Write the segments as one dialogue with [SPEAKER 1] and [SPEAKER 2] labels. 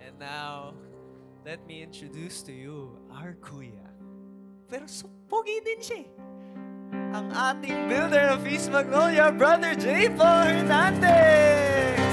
[SPEAKER 1] And now, let me introduce to you our kuya. Pero pogi din siya eh. Ang ating builder of East Magnolia, Brother J. Paul Hernandez!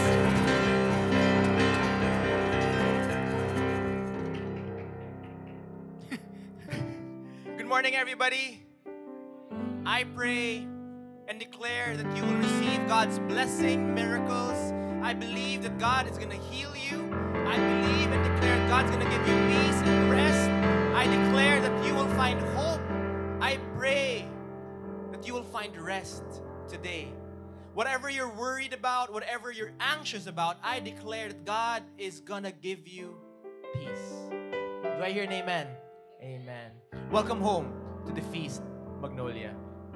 [SPEAKER 2] Good morning, everybody. I pray and declare that you will receive God's blessing, miracles. I believe that God is going to heal you. I believe and declare that God's going to give you peace and rest. I declare that you will find hope. I pray that you will find rest today. Whatever you're worried about, whatever you're anxious about, I declare that God is going to give you peace. Do I hear an amen? Amen. Welcome home to the Feast, Magnolia.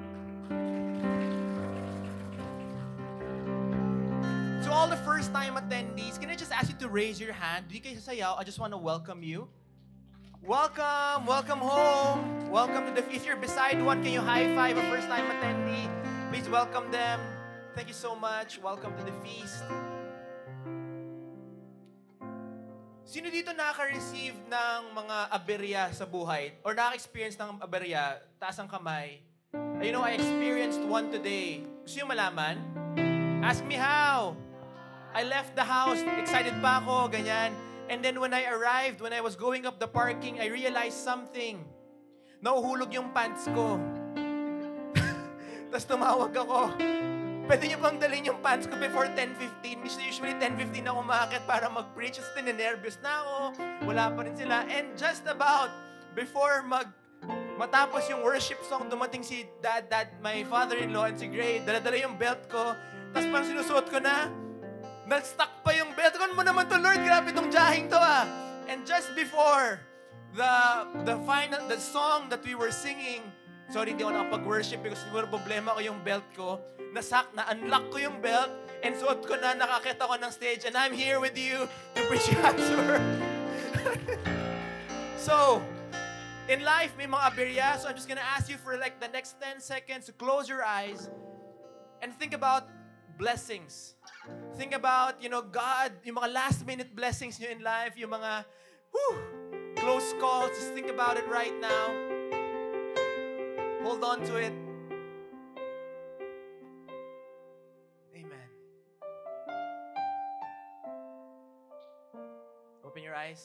[SPEAKER 2] To all the first-time attendees, can I just ask you to raise your hand? Di kayo sasayaw, I just want to welcome you. Welcome! Welcome home! Welcome to the Feast. If you're beside one, can you high-five a first-time attendee? Please welcome them. Thank you so much. Welcome to the Feast. Sino dito nakaka-receive ng mga aberya sa buhay? Or nakaka-experience ng aberya? Taas ang kamay. You know, I experienced one today. Gusto nyo malaman? Ask me how. I left the house, excited pa ako, ganyan. And then when I arrived, when I was going up the parking, I realized something. Nauhulog yung pants ko. Tapos tumawag ako. Pwede niyo bang dalhin yung pants ko before 10:15? Usually 10:15 ako umaakit para mag-preach. Tapos ninervyos na ako. Wala pa rin sila. And just about before matapos yung worship song, dumating si Dad, my father-in-law, and si Gray. Dala-dala yung belt ko. Tapos pang sinusuot ko na, nag-stuck pa yung belt ko. Ano mo naman to, Lord? Grabe tong jahing to ah. And just before the song that we were singing, sorry, hindi ako nakapag-worship because siguro problema ko yung belt ko. Na-unlock ko yung belt and suot ko na, nakakita ko ng stage, and I'm here with you to preach God's word. So, in life, may mga aberya. So I'm just gonna ask you for like the next 10 seconds to close your eyes and think about blessings. Think about, God, yung mga last-minute blessings nyo in life, yung mga close calls. Just think about it right now. Hold on to it. Amen. Open your eyes.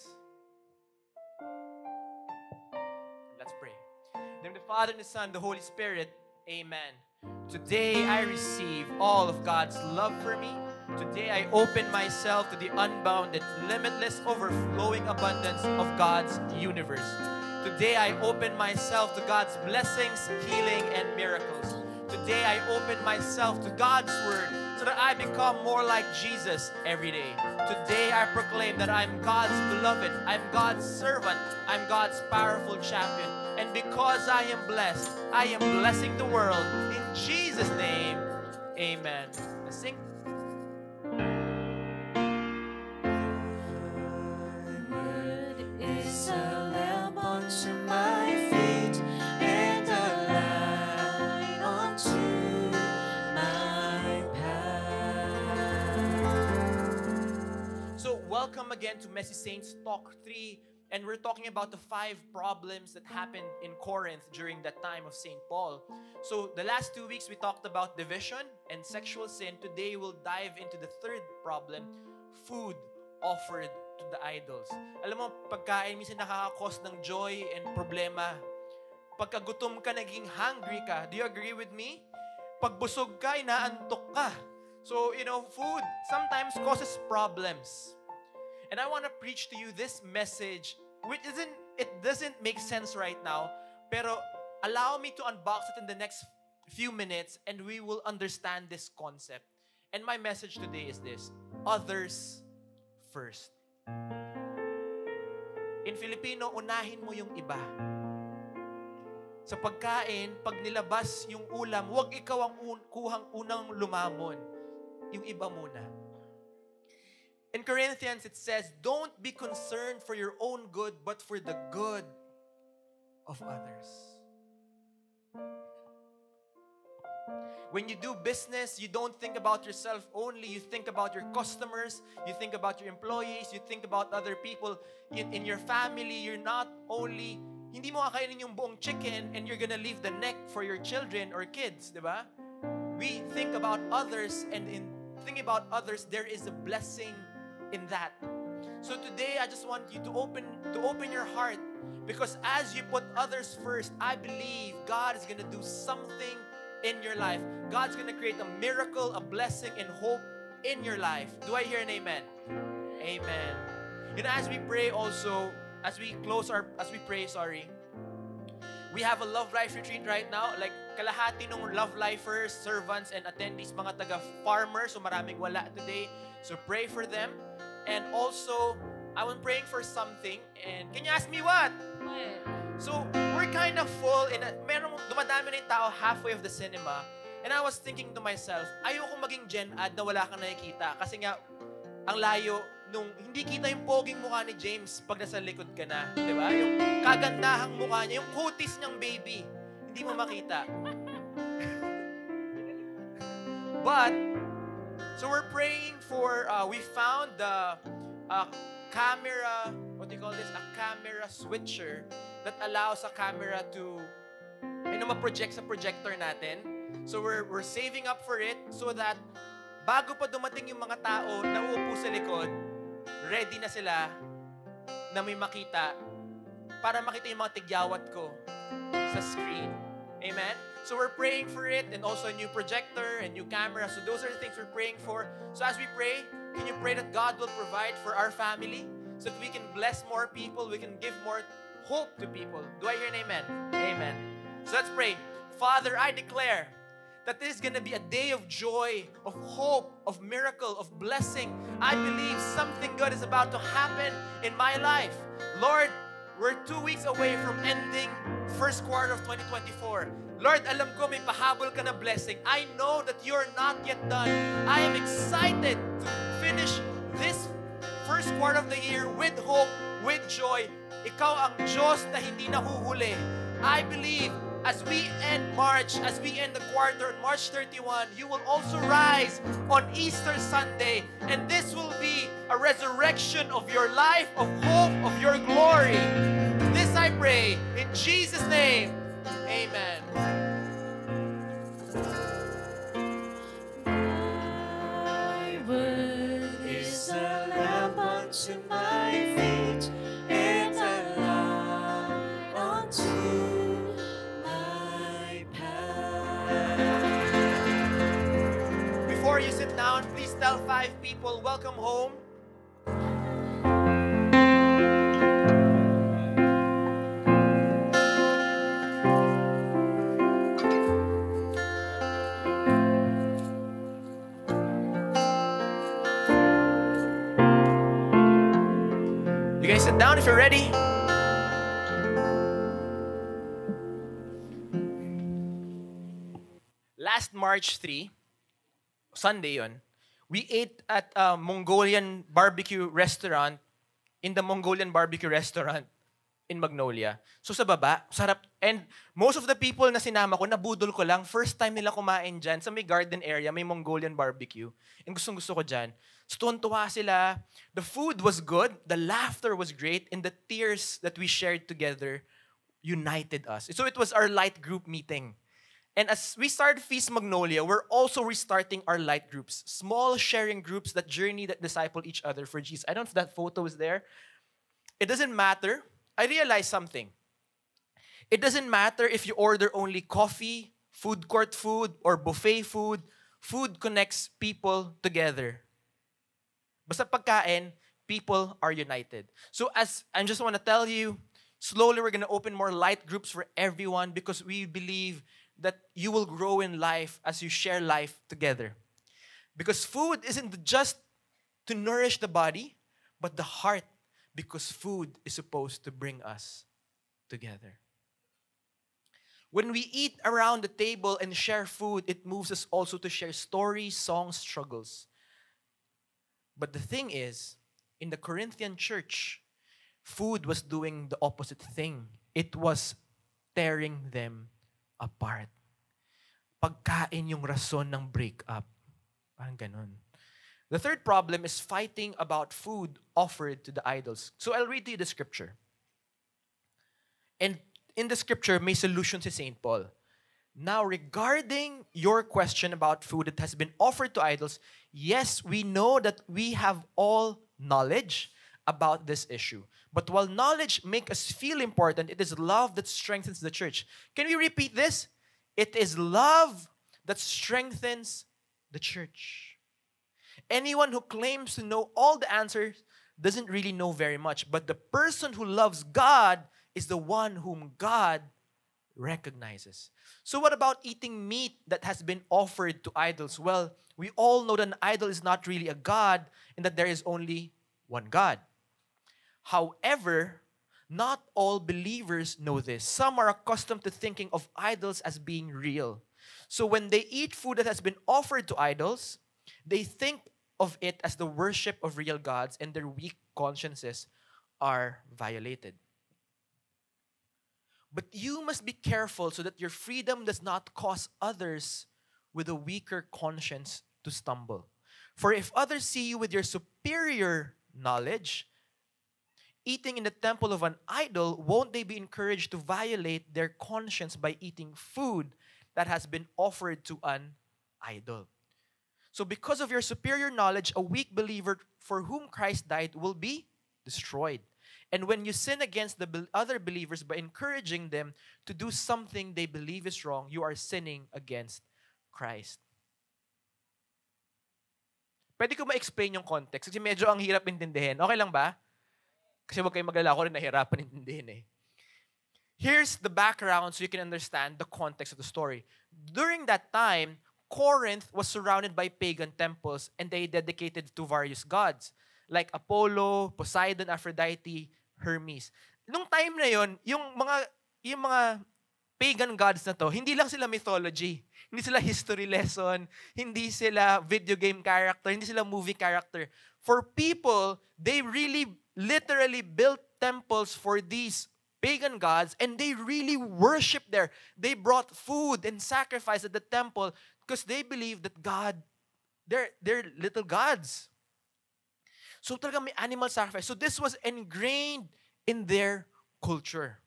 [SPEAKER 2] Let's pray. In the name of the Father, and the Son, the Holy Spirit. Amen. Today I receive all of God's love for me. Today I open myself to the unbounded, limitless, overflowing abundance of God's universe. Today I open myself to God's blessings, healing, and miracles. Today I open myself to God's word so that I become more like Jesus every day. Today I proclaim that I'm God's beloved, I'm God's servant, I'm God's powerful champion. And because I am blessed, I am blessing the world. In Jesus' name, amen. Let's sing.
[SPEAKER 3] Is a lamp unto my feet and a light unto my path.
[SPEAKER 2] So, welcome again to Messy Saints Talk 3. And we're talking about the 5 problems that happened in Corinth during that time of St. Paul. So, the last 2 weeks we talked about division and sexual sin. Today we'll dive into the 3rd problem, food offered to the idols. Alam mo, pagkain minsan nakaka-cause ng joy and problema. Pagka gutom ka, naging hungry ka. Do you agree with me? Pag busog ka, inaantok ka. So, food sometimes causes problems. And I want to preach to you this message, which doesn't make sense right now, pero allow me to unbox it in the next few minutes and we will understand this concept. And my message today is this: others first. In Filipino, unahin mo yung iba. Sa pagkain, pag nilabas yung ulam, huwag ikaw ang kuhang unang lumamon. Yung iba muna. In Corinthians, it says, don't be concerned for your own good, but for the good of others. When you do business, you don't think about yourself only. You think about your customers. You think about your employees. You think about other people in your family. You're not only, hindi mo kakainin yung buong chicken and you're gonna leave the neck for your children or kids, di ba? We think about others, and in thinking about others, there is a blessing in that. So today, I just want you to open your heart, because as you put others first, I believe God is gonna do something in your life. God's gonna create a miracle, a blessing, and hope in your life. Do I hear an amen? Amen. You know, as we pray also, as we pray, we have a Love Life retreat right now. Like, kalahati ng Love Lifers, servants, and attendees, mga taga-farmers, so maraming wala today. So pray for them. And also, I was praying for something, and can you ask me what? So, we're kind of full, dumadami na yung tao halfway of the cinema, and I was thinking to myself, ayoko maging Gen Ad na wala kang nakikita, kasi nga, ang layo, nung hindi kita yung poging mukha ni James pag nasa likod ka na, di ba? Yung kagandahang mukha niya, yung kutis niyang baby, hindi mo makita. But, so we're praying for, we found the camera, what do you call this? A camera switcher that allows a camera to, ma-project sa projector natin. So we're saving up for it so that bago pa dumating yung mga tao na uupo sa likod, ready na sila na may makita para makita yung mga tigyawat ko sa screen. Amen? So we're praying for it, and also a new projector and new camera. So those are the things we're praying for. So as we pray, can you pray that God will provide for our family so that we can bless more people, we can give more hope to people? Do I hear an amen? Amen. So let's pray. Father, I declare that this is going to be a day of joy, of hope, of miracle, of blessing. I believe something good is about to happen in my life. Lord, we're 2 weeks away from ending first quarter of 2024. Lord, alam ko may pahabol ka na blessing. I know that you're not yet done. I am excited to finish this first quarter of the year with hope, with joy. Ikaw ang Diyos na hindi nahuhuli. I believe as we end March, as we end the quarter on March 31, you will also rise on Easter Sunday. And this will be a resurrection of your life, of hope, of your glory. This I pray in Jesus' name. Amen.
[SPEAKER 3] Thy word is a lamp unto my feet and a light unto my path.
[SPEAKER 2] Before you sit down, please tell 5 people, welcome home. You guys sit down if you're ready. Last March 3, Sunday yun, we ate at a Mongolian barbecue restaurant, in the Mongolian barbecue restaurant in Magnolia. So sa baba, sarap. And most of the people na sinama ko, nabudol ko lang. First time nila kumain dyan sa may garden area, may Mongolian barbecue. And gustong-gusto ko dyan. So tuwan-tuwa sila. The food was good, the laughter was great, and the tears that we shared together united us. So it was our light group meeting. And as we start Feast Magnolia, we're also restarting our light groups. Small sharing groups that journey, that disciple each other for Jesus. I don't know if that photo is there. It doesn't matter. I realized something. It doesn't matter if you order only coffee, food court food, or buffet food. Food connects people together. Basta pagkain, people are united. So as I just want to tell you, slowly we're going to open more light groups for everyone, because we believe that you will grow in life as you share life together. Because food isn't just to nourish the body, but the heart, because food is supposed to bring us together. When we eat around the table and share food, it moves us also to share stories, songs, struggles. But the thing is, in the Corinthian church, food was doing the opposite thing. It was tearing them apart. pagkain yung rason ng breakup. Parang ganun. The third problem is fighting about food offered to the idols. So I'll read to you the scripture. And in the scripture, may solution si St. Paul. Now, regarding your question about food that has been offered to idols, yes, we know that we have all knowledge about this issue. But while knowledge makes us feel important, it is love that strengthens the church. Can we repeat this? It is love that strengthens the church. Anyone who claims to know all the answers doesn't really know very much. But the person who loves God is the one whom God recognizes. So what about eating meat that has been offered to idols? Well, we all know that an idol is not really a God and that there is only one God. However, not all believers know this. Some are accustomed to thinking of idols as being real. So when they eat food that has been offered to idols, they think of it as the worship of real gods, and their weak consciences are violated. But you must be careful so that your freedom does not cause others with a weaker conscience to stumble. For if others see you with your superior knowledge, eating in the temple of an idol, won't they be encouraged to violate their conscience by eating food that has been offered to an idol? So because of your superior knowledge, a weak believer for whom Christ died will be destroyed. And when you sin against the other believers by encouraging them to do something they believe is wrong, you are sinning against Christ. Pwede ko ma-explain yung context kasi medyo ang hirap intindihin. Okay lang ba? Kasi huwag kayong magalala, ako rin nahirapan intindihin eh. Here's the background so you can understand the context of the story. During that time, Corinth was surrounded by pagan temples and they dedicated to various gods like Apollo, Poseidon, Aphrodite, Hermes. Nung time na yon, yung mga pagan gods na to, hindi lang sila mythology, hindi sila history lesson, hindi sila video game character, hindi sila movie character. For people, they really literally built temples for these pagan gods and they really worshiped there. They brought food and sacrifice at the temple because they believed that God, they're little gods. So talaga may animal sacrifice. So this was ingrained in their culture.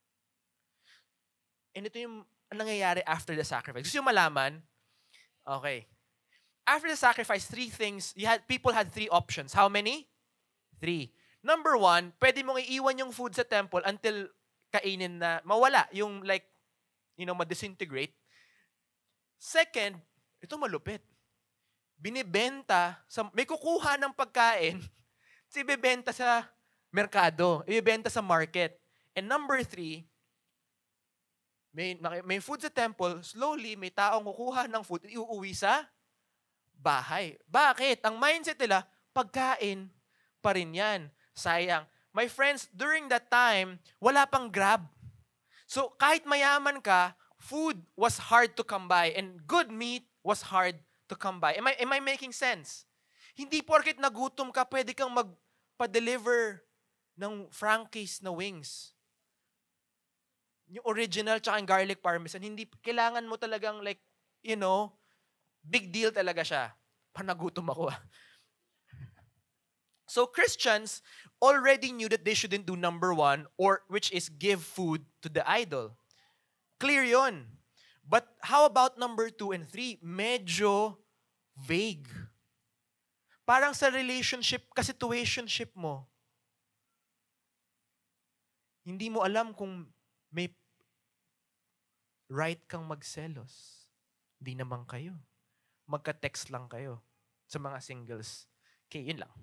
[SPEAKER 2] And ito yung nangyayari after the sacrifice. Gusto yung malaman? Okay. After the sacrifice, people had three options. How many? 3. Number 1, pwede mong iiwan yung food sa temple until kainin na mawala. Yung ma-disintegrate. Second, ito malupit. May kukuha ng pagkain, ibebenta sa merkado, ibebenta sa market. And number 3, may food sa temple, slowly may taong kukuha ng food, iuuwi sa bahay. Bakit? Ang mindset nila, pagkain pa rin yan. Sayang. My friends, during that time, wala pang Grab. So kahit mayaman ka, food was hard to come by and good meat was hard to come by. Am I making sense? Hindi porket nagutom ka, pwede kang magpa-deliver ng Frankie's na wings. Yung original tsaka yung garlic parmesan, hindi, kailangan mo talagang big deal talaga siya. Panagutom ako So Christians already knew that they shouldn't do number 1, which is give food to the idol. Clear yon. But how about number 2 and 3? Medyo vague. Parang sa relationship, ka-situationship mo, hindi mo alam kung may right kang magselos. Di naman kayo. Magka-text lang kayo sa mga singles. Okay, yun lang.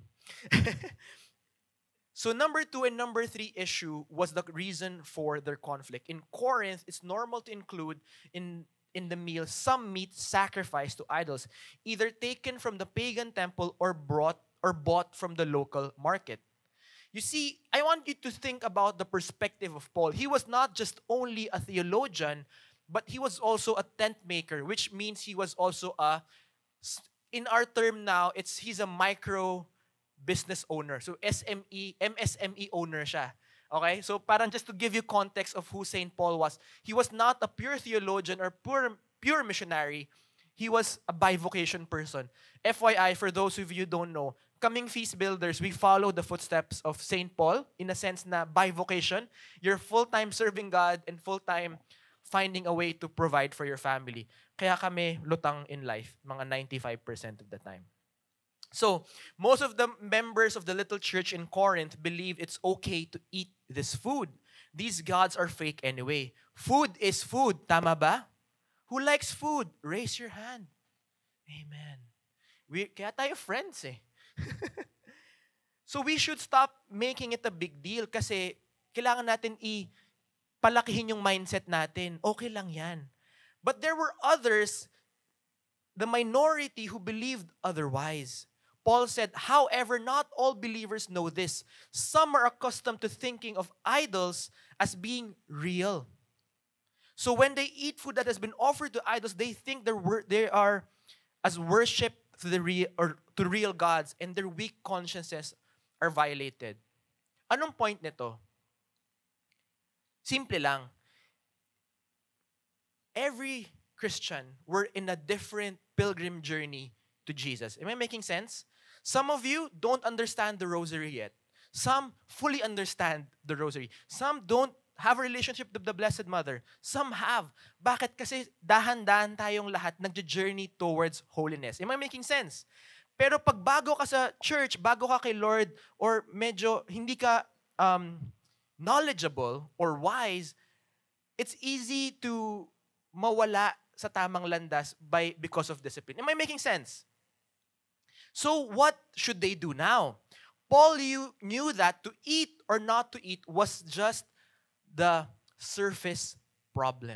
[SPEAKER 2] So number 2 and number 3 issue was the reason for their conflict. In Corinth, it's normal to include in the meal some meat sacrificed to idols, either taken from the pagan temple or bought from the local market. You see, I want you to think about the perspective of Paul. He was not just only a theologian, but he was also a tent maker, which means he was also in our term now, he's a micro business owner. So MSME owner siya. Okay? So parang just to give you context of who St. Paul was, he was not a pure theologian or pure missionary. He was a bivocation person. FYI, for those of you who don't know, kaming Feast Builders, we follow the footsteps of St. Paul in a sense na bivocation. You're full-time serving God and full-time finding a way to provide for your family. Kaya kami lutang in life, mga 95% of the time. So, most of the members of the little church in Corinth believe it's okay to eat this food. These gods are fake anyway. Food is food, tama ba? Who likes food? Raise your hand. Amen. Kaya tayo friends eh. So we should stop making it a big deal kasi kailangan natin palakihin yung mindset natin. Okay lang yan. But there were others, the minority who believed otherwise. Paul said, however, not all believers know this. Some are accustomed to thinking of idols as being real. So when they eat food that has been offered to idols, they think they are as worship to the real gods, and their weak consciences are violated. Anong point nito? Simple lang. Every Christian, we're in a different pilgrim journey to Jesus. Am I making sense? Some of you don't understand the rosary yet. Some fully understand the rosary. Some don't have a relationship with the Blessed Mother. Some have. Bakit? Kasi dahan-dahan tayong lahat nagja-journey towards holiness. Am I making sense? Pero pag bago ka sa church, bago ka kay Lord, or medyo hindi ka knowledgeable or wise, it's easy to mawala sa tamang landas because of discipline. Am I making sense? So what should they do now? Paul knew that to eat or not to eat was just the surface problem,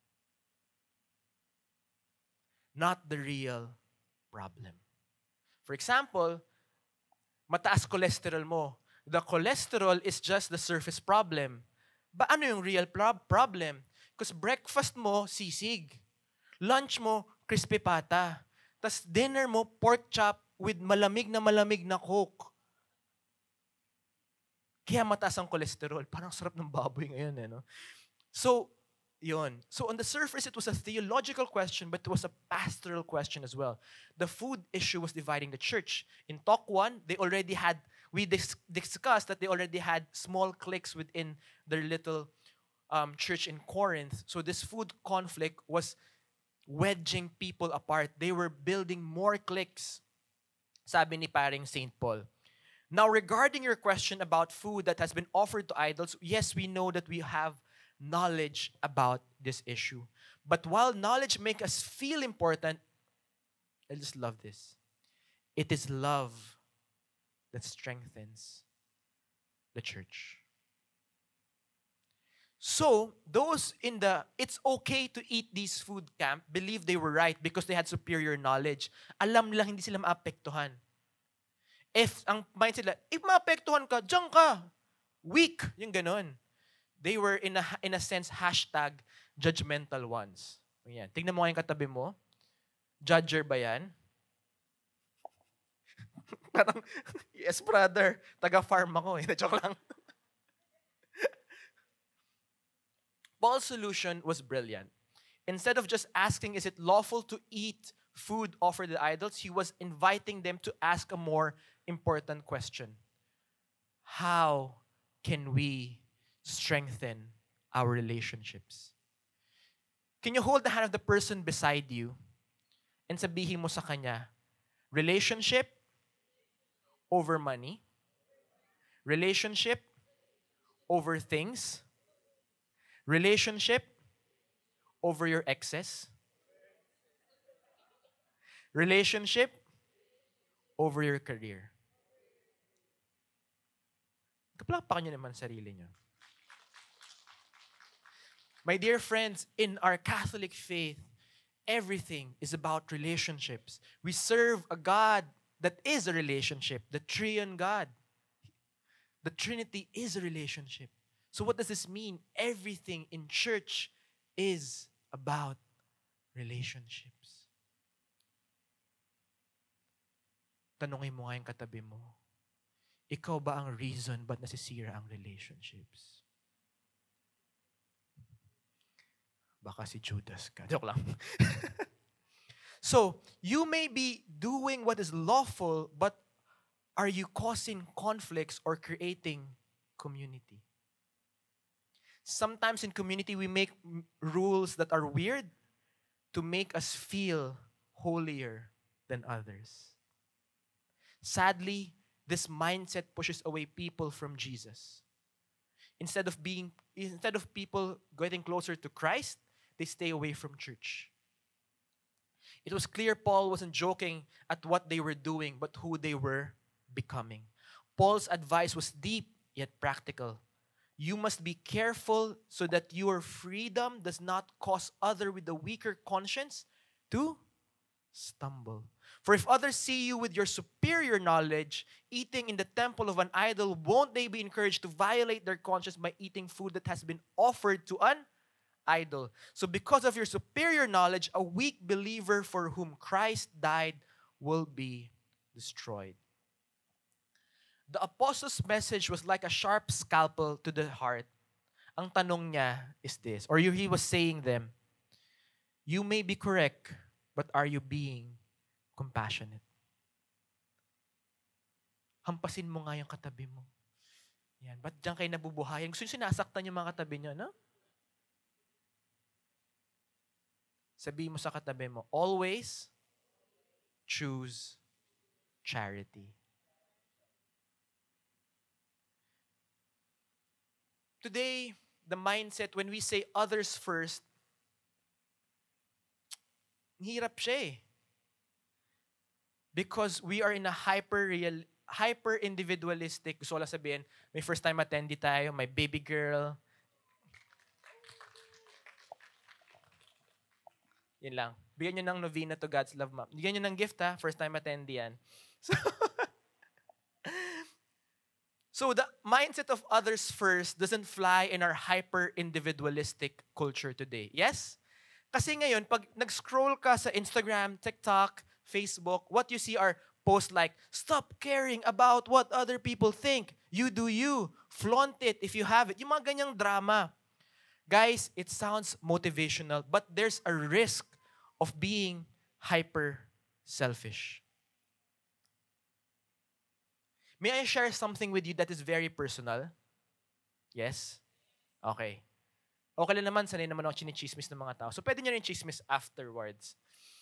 [SPEAKER 2] not the real problem. For example, mataas cholesterol mo. The cholesterol is just the surface problem. Ba ano yung real problem? Because breakfast mo, sisig. Lunch mo, crispy pata. Tas dinner mo, pork chop with malamig na Coke. Kaya mataas ang cholesterol. Parang sarap ng baboy ngayon, eh, no? So, yun. So on the surface, it was a theological question, but it was a pastoral question as well. The food issue was dividing the church. In Talk 1, we discussed that they already had small cliques within their little church in Corinth. So this food conflict was wedging people apart. They were building more cliques. Sabi ni paring St. Paul. Now, regarding your question about food that has been offered to idols, yes, we know that we have knowledge about this issue. But while knowledge makes us feel important, I just love this. It is love that strengthens the church. So, those in the it's okay to eat these food camp believe they were right because they had superior knowledge. Alam lang hindi sila maapektuhan. If ang mindset nila, if maapektuhan ka, diyan ka. Weak, yung ganon. They were in a sense #judgmental ones. Yan. Tingnan mo yung katabi mo. Judger ba yan? Parang, yes brother, taga-farm ako eh. Joke lang. Paul's solution was brilliant. Instead of just asking, is it lawful to eat food offered to idols, he was inviting them to ask a more important question. How can we strengthen our relationships? Can you hold the hand of the person beside you and sabihin mo sa kanya, relationship over money, relationship over things, relationship over your exes, relationship over your career. Kaplakpakan nyo naman sarili nyo. My dear friends, in our Catholic faith, everything is about relationships. We serve a God that is a relationship, the Triune God. The Trinity is a relationship. So what does this mean? Everything in church is about relationships. Tanungin mo nga yung katabi mo, ikaw ba ang reason ba't nasisira ang relationships? Baka si Judas ka. Joke lang. So, you may be doing what is lawful, but are you causing conflicts or creating community? Sometimes in community, we make rules that are weird to make us feel holier than others. Sadly, this mindset pushes away people from Jesus. Instead of people getting closer to Christ, they stay away from church. It was clear Paul wasn't joking at what they were doing, but who they were becoming. Paul's advice was deep yet practical. You must be careful so that your freedom does not cause others with a weaker conscience to stumble. For if others see you with your superior knowledge eating in the temple of an idol, won't they be encouraged to violate their conscience by eating food that has been offered to an idol? So because of your superior knowledge, a weak believer for whom Christ died will be destroyed. The apostle's message was like a sharp scalpel to the heart. Ang tanong niya is this, or he was saying them, you may be correct, but are you being compassionate? Hampasin mo nga yung katabi mo. Yan. Ba't diyan kayo nabubuhayan? Gusto nyo sinasaktan yung mga katabi nyo, no? Sabi mo sa katabi mo, always choose charity. Today, the mindset, when we say others first, hirap siya eh. Because we are in a hyper-individualistic, gusto ko lang sabihin, may first-time attendee tayo, may baby girl. Yun lang. Bigyan nyo ng novena to God's Love Map. Bigyan nyo ng gift ha, first-time attendee yan. So the mindset of others first doesn't fly in our hyper-individualistic culture today. Yes? Kasi ngayon, pag nag-scroll ka sa Instagram, TikTok, Facebook, what you see are posts like, stop caring about what other people think. You do you. Flaunt it if you have it. Yung mga ganyang drama. Guys, it sounds motivational, but there's a risk of being hyper-selfish. May I share something with you that is very personal? Yes? Okay. Okay lang naman, sanay naman ako chinichismis ng mga tao. So, pwede nyo rin chismis afterwards.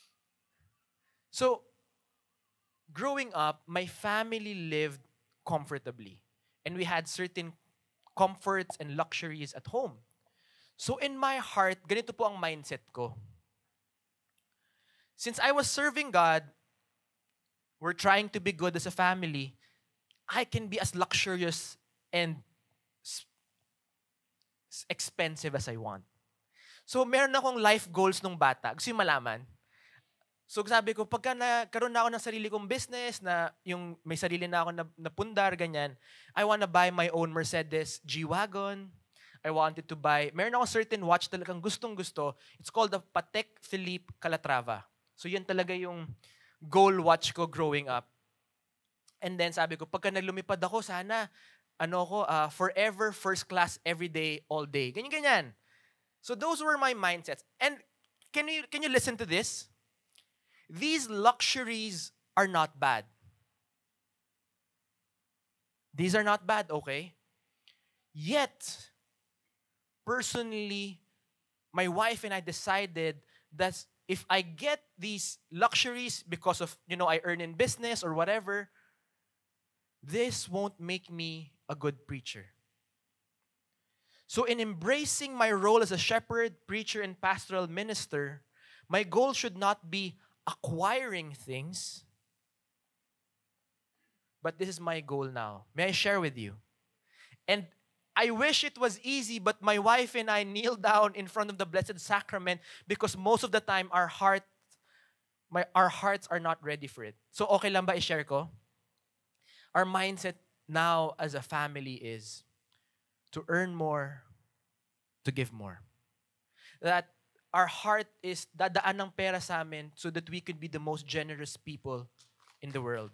[SPEAKER 2] So, growing up, my family lived comfortably. And we had certain comforts and luxuries at home. So, in my heart, ganito po ang mindset ko. Since I was serving God, we're trying to be good as a family, I can be as luxurious and expensive as I want. So, meron akong life goals nung bata. Gusto yung malaman? So, sabi ko, pagka nagkaroon na ako ng sarili kong business, na yung may sarili na ako na pundar, ganyan, I wanna buy my own Mercedes G-Wagon. I wanted to buy, meron akong certain watch talagang gustong-gusto. It's called the Patek Philippe Calatrava. So, yan talaga yung goal watch ko growing up. And then sabi ko, pagka naglumipad ako, sana, forever, first class, every day, all day. Ganyan-ganyan. So those were my mindsets. And can you listen to this? These luxuries are not bad. These are not bad, okay? Yet, personally, my wife and I decided that if I get these luxuries because of, I earn in business or whatever, this won't make me a good preacher. So in embracing my role as a shepherd, preacher, and pastoral minister, my goal should not be acquiring things, but this is my goal now. May I share with you? And I wish it was easy, but my wife and I kneel down in front of the Blessed Sacrament because most of the time our hearts are not ready for it. So okay lang ba i-share ko? Our mindset now as a family is to earn more, to give more. That our heart is dadaan ng pera sa amin so that we could be the most generous people in the world.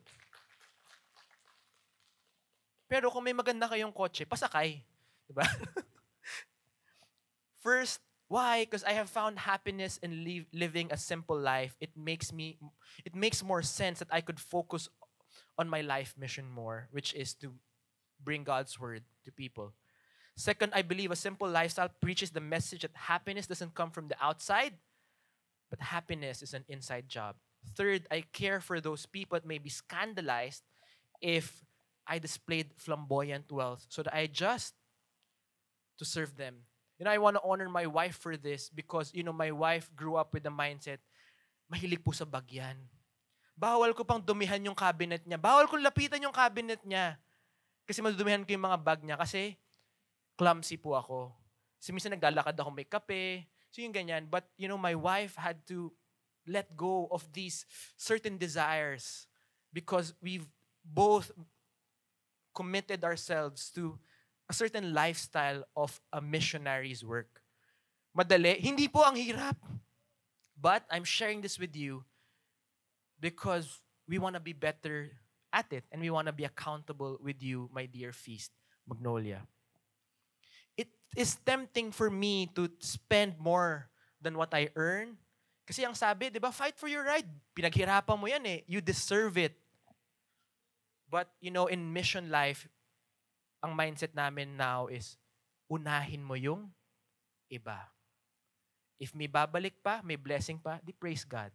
[SPEAKER 2] Pero kung may maganda kayong kotse, pasakay. Diba? First, Why? Because I have found happiness in living a simple life. It makes more sense that I could focus on my life mission more, which is to bring God's word to people. Second, I believe a simple lifestyle preaches the message that happiness doesn't come from the outside, but happiness is an inside job. Third, I care for those people that may be scandalized if I displayed flamboyant wealth so that I adjust to serve them. I want to honor my wife for this because, my wife grew up with the mindset, mahilig po sa bagyan. Bawal ko pang dumihan yung cabinet niya. Bawal ko lapitan yung cabinet niya. Kasi madudumihan ko yung mga bag niya kasi clumsy po ako. Kasi minsan naglalakad ako may kape. So yung ganyan. But, my wife had to let go of these certain desires because we've both committed ourselves to a certain lifestyle of a missionary's work. Madali? Hindi po ang hirap. But I'm sharing this with you because we want to be better at it and we want to be accountable with you, my dear Feast Magnolia. It is tempting for me to spend more than what I earn. Kasi ang sabi, di ba, fight for your right. Pinaghirapan mo yan eh. You deserve it. But, in mission life, ang mindset namin now is, unahin mo yung iba. If may babalik pa, may blessing pa, di praise God.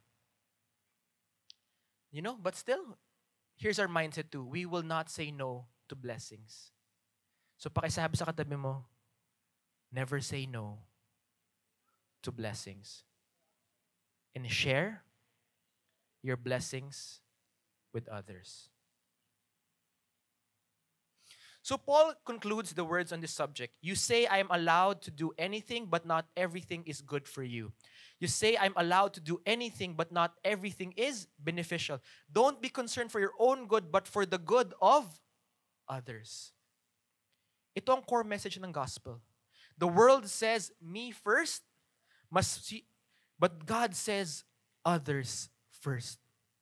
[SPEAKER 2] But still, here's our mindset too. We will not say no to blessings. So pakisabi sa katabi mo, never say no to blessings. And share your blessings with others. So Paul concludes the words on this subject. You say I am allowed to do anything, but not everything is good for you. You say I'm allowed to do anything, but not everything is beneficial. Don't be concerned for your own good, but for the good of others. Ito ang core message ng gospel. The world says, me first, but God says, others first.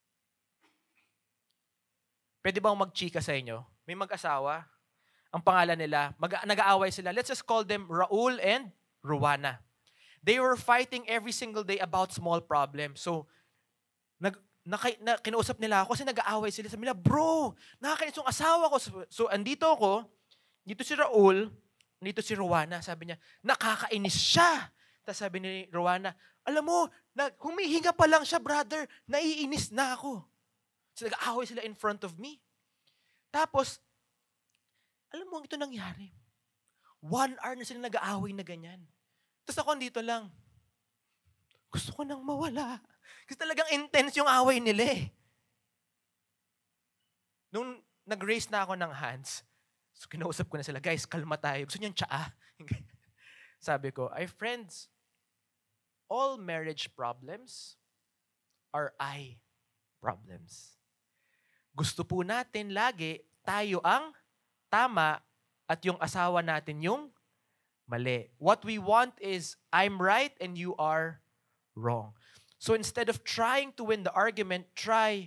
[SPEAKER 2] Pwede bang magchika sa inyo? May mag-asawa, ang pangalan nila, nag-aaway sila. Let's just call them Raul and Rowana. They were fighting every single day about small problems. So, kinausap nila ako kasi nag-aaway sila. Sabi nila, bro, nakakainis yung asawa ko. So, andito ako, dito si Raul, dito si Rowana. Sabi niya, nakakainis siya. Tapos sabi ni Rowana, alam mo, humihinga pa lang siya, brother, naiinis na ako. So, nag-aaway sila in front of me. Tapos, alam mo, ito nangyari. 1 hour na sila nag-aaway na ganyan. Tapos ako dito lang. Gusto ko nang mawala. Kasi talagang intense yung away nila eh. Nung nag-raise na ako ng hands, so kinausap ko na sila, guys, kalma tayo. Gusto niyo yung tsaa? Sabi ko, friends, all marriage problems are I problems. Gusto po natin lagi, tayo ang tama at yung asawa natin yung mali. What we want is, I'm right and you are wrong. So instead of trying to win the argument, try,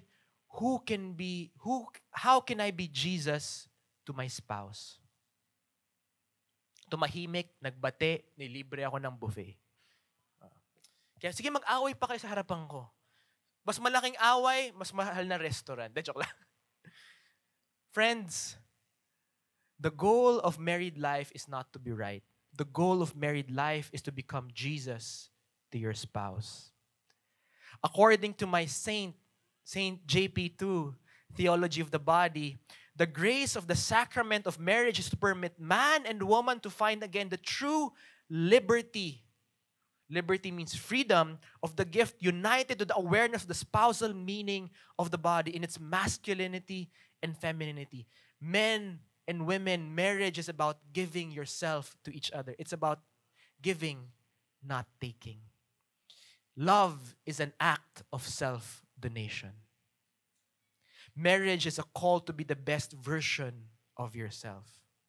[SPEAKER 2] how can I be Jesus to my spouse? Tumahimik, nagbate, nilibre ako ng buffet. Kaya sige, mag-away pa kayo sa harapan ko. Mas malaking away, mas mahal na restaurant. De, joke lang. Friends, the goal of married life is not to be right. The goal of married life is to become Jesus to your spouse. According to my Saint JP2, Theology of the Body, the grace of the sacrament of marriage is to permit man and woman to find again the true liberty. Liberty means freedom of the gift united to the awareness of the spousal meaning of the body in its masculinity and femininity. Men and women, marriage is about giving yourself to each other. It's about giving, not taking. Love is an act of self-donation. Marriage is a call to be the best version of yourself.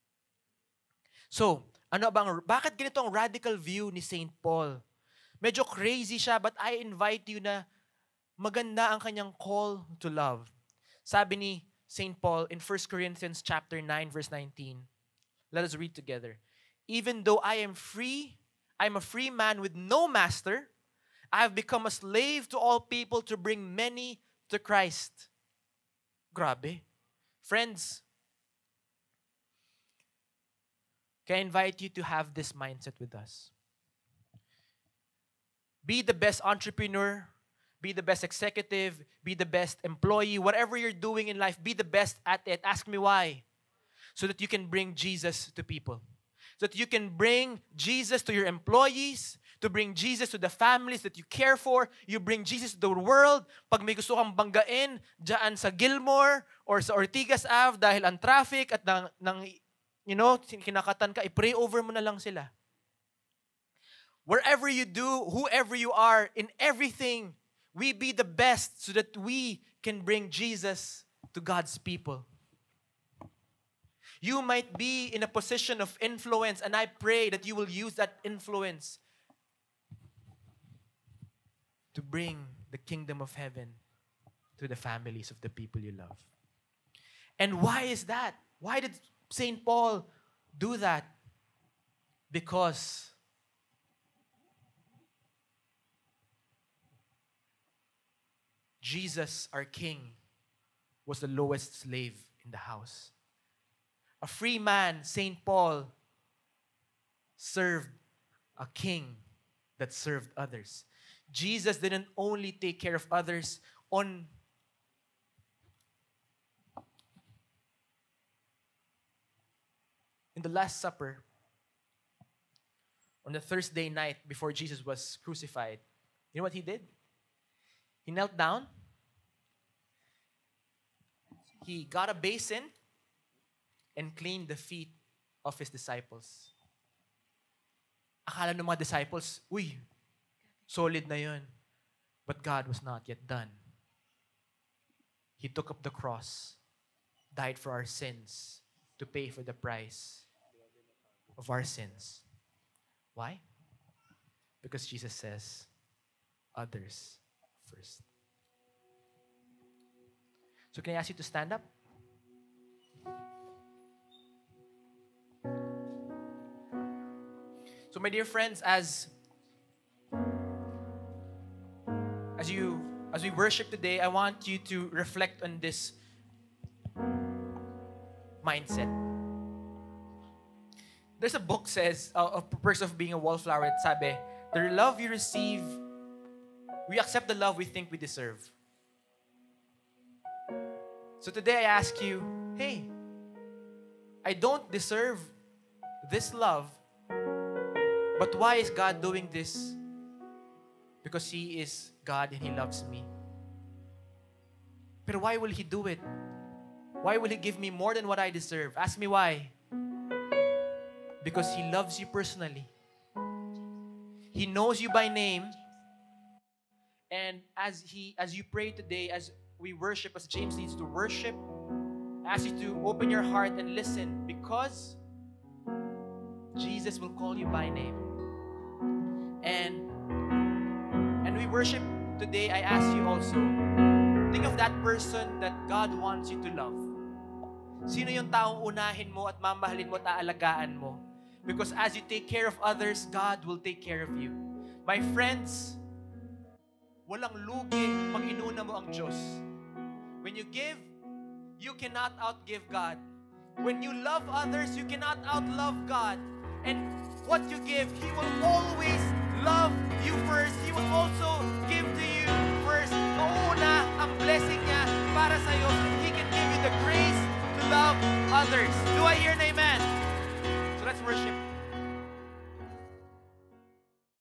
[SPEAKER 2] So, bakit ganito ang radical view ni St. Paul? Medyo crazy siya, but I invite you na maganda ang kanyang call to love. Sabi ni St. Paul in 1 Corinthians chapter 9, verse 19. Let us read together. Even though I am free, I'm a free man with no master. I have become a slave to all people to bring many to Christ. Grabe. Friends, can I invite you to have this mindset with us? Be the best entrepreneur, be the best executive, be the best employee, whatever you're doing in life, be the best at it. Ask me why. So that you can bring Jesus to people. So that you can bring Jesus to your employees, to bring Jesus to the families that you care for. You bring Jesus to the world. Pag may gusto kang banggain dyan sa Gilmore or sa Ortigas Ave dahil ang traffic at kinakatan ka, i-pray over mo na lang sila. Wherever you do, whoever you are, in everything, we be the best so that we can bring Jesus to God's people. You might be in a position of influence, and I pray that you will use that influence to bring the kingdom of heaven to the families of the people you love. And why is that? Why did St. Paul do that? Because Jesus, our King, was the lowest slave in the house. A free man, St. Paul, served a king that served others. Jesus didn't only take care of others in the Last Supper, on the Thursday night before Jesus was crucified. You know what he did? He knelt down. He got a basin and cleaned the feet of his disciples. Akala ng mga disciples, uy, solid na yun. But God was not yet done. He took up the cross, died for our sins, to pay for the price of our sins. Why? Because Jesus says, others first. So can I ask you to stand up? So my dear friends, as we worship today, I want you to reflect on this mindset. There's a book says, of Perks of Being a Wallflower, at sabi, the love you receive, we accept the love we think we deserve. So today I ask you, hey, I don't deserve this love, but why is God doing this? Because He is God and He loves me. But why will He do it? Why will He give me more than what I deserve? Ask me why. Because He loves you personally. He knows you by name. And as you pray today, as we worship, as James leads to worship, I ask you to open your heart and listen, because Jesus will call you by name. And we worship today, I ask you also, think of that person that God wants you to love. Sino yung taong unahin mo at mamahalin mo at aalagaan mo? Because as you take care of others, God will take care of you. My friends, walang lugi pag inuna mo ang Diyos. When you give, you cannot outgive God. When you love others, you cannot outlove God. And what you give, He will always love you first. He will also give to you first. Mauna ang blessing niya para sa'yo so He can give you the grace to love others. Do I hear an amen?